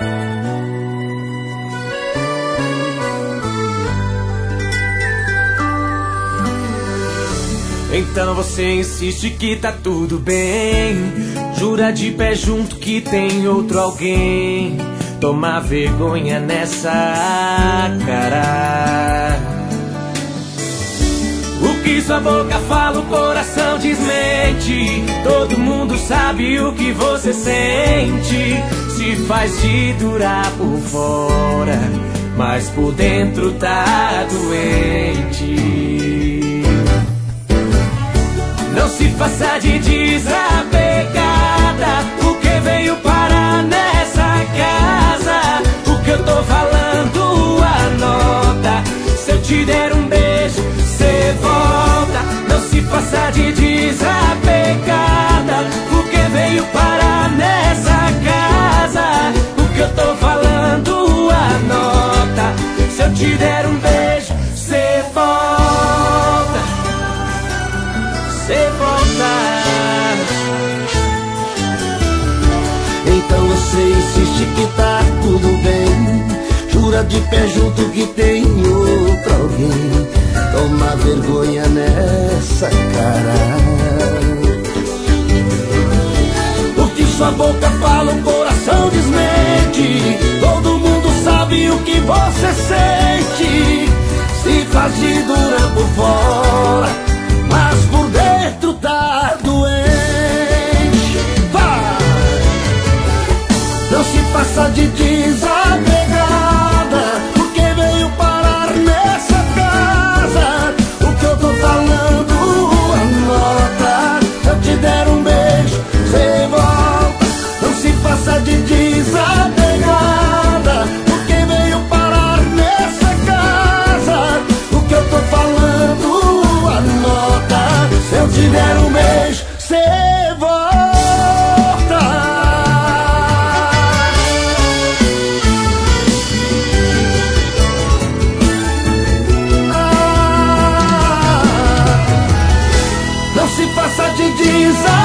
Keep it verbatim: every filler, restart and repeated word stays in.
Então você insiste que tá tudo bem, jura de pé junto que tem outro alguém. Toma vergonha nessa cara. O que sua boca fala, o coração desmente. Todo mundo sabe o que você sente. Se faz de durar por fora, mas por dentro tá doente. Não se faça de desapegada, porque veio parar nessa casa. O que eu tô falando, anota. Se eu te der um beijo, cê volta. Não se faça de desapegada, porque veio parar nessa casa. O que eu tô falando, anota. Se eu te der um beijo, cê volta. Cê volta. Então você insiste que tá tudo bem, jura de pé junto que tem outro alguém. Toma vergonha nessa cara. O que sua boca fala, o coração desmente. Todo mundo sabe o que você sente. Se faz de dura por fora, mas por dentro tá doente. Vai! Não se faça de desapegada, porque veio parar nessa casa. O que eu tô falando, anota. Se eu te der um beijo, cê volta. Não se faça de desapegada, porque veio parar nessa casa. O que eu tô falando, anota. Se eu te der um beijo, cê volta. Ah, não se faça de desapegada,